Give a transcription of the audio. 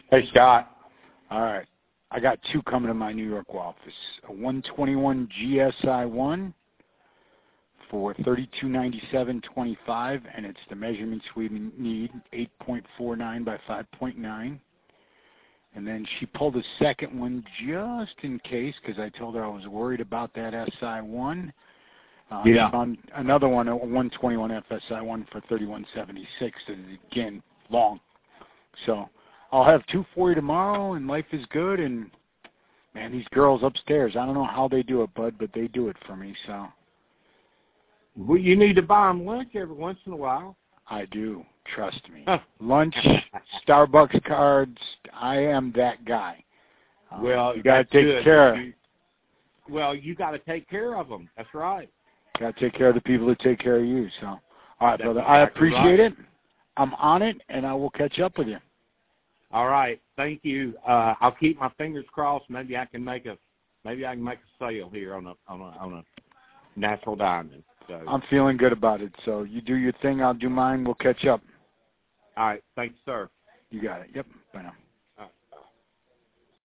Hey, Scott. All right. I got two coming to my New York office. A 121 GSI-1 for $32.97.25, and it's the measurements we need, 8.49 by 5.9. And then she pulled a second one just in case, because I told her I was worried about that SI-1. Yeah. Found another one, a 121 FSI-1 for $31.76. Again, long. So I'll have two for you tomorrow, and life is good. And, man, these girls upstairs, I don't know how they do it, Bud, but they do it for me. So Well, you need to buy them lunch every once in a while. I do. Trust me. Lunch, Starbucks cards, I am that guy. Well, you got to take care. You got to take care of them. That's right. Got to take care of the people that take care of you. So, all right, That's brother. exactly I appreciate right. it. I'm on it, and I will catch up with you. All right. Thank you. I'll keep my fingers crossed. Maybe I can make a sale here on a natural diamond. So I'm feeling good about it. So you do your thing. I'll do mine. We'll catch up. all right. Thanks, sir. You got it. Yep. Bye now.